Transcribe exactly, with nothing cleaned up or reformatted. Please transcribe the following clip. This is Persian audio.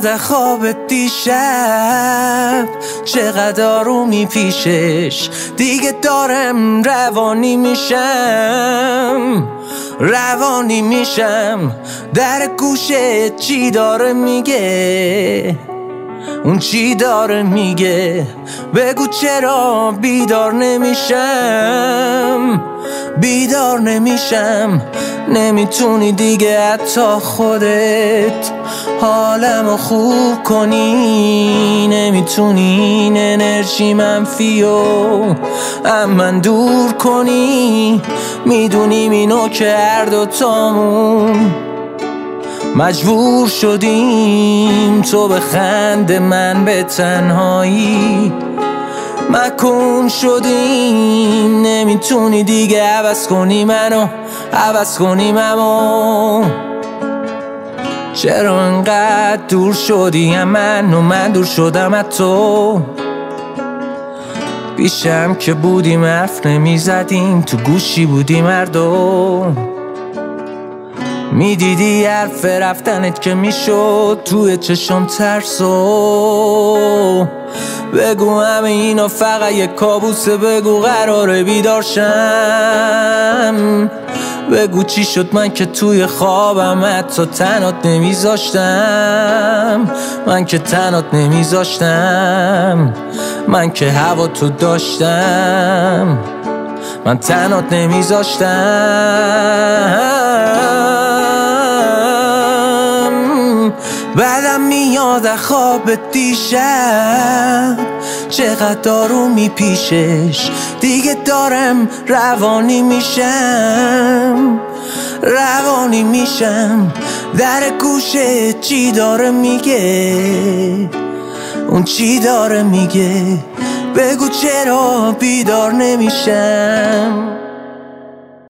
میاد خواب دیشب، چقدر آرومی پیشش، دیگه دارم روانی میشم روانی میشم. در گوشه چی داره میگه، اون چی داره میگه، بگو چرا بیدار نمیشم بیدار نمیشم. نمیتونی دیگه حتی خودت حالمو خوب کنی، نمیتونی این انرژی منفیو هم من دور کنی. میدونیم اینو که هر دوتامون مجبور شدیم، تو به خنده من به تنهایی مکن شدیم. نمیتونی دیگه عوض کنی منو، عوض کنی منو. چرا انقدر دور شدی هم من و من دور شدم از تو؟ پیشم که بودیم حرف نمیزدیم، تو گوشی بودیم هر دو. میدیدی حرف رفتنت که میشد توی چشم ترسو. بگو همه اینا فقط یک کابوسه، بگو قراره بیدار شم. بگو چی شد من که توی خوابم حتی تنات نمیذاشتم، من که تنات نمیذاشتم، من که هوا تو داشتم، من تنات نمیذاشتم. بعدم میاد خواب دیشب، چقدر آرومی پیشش، دیگه دارم روانی میشم روانی میشم. در گوشه چی داره میگه، اون چی داره میگه، بگو چرا بیدار نمیشم.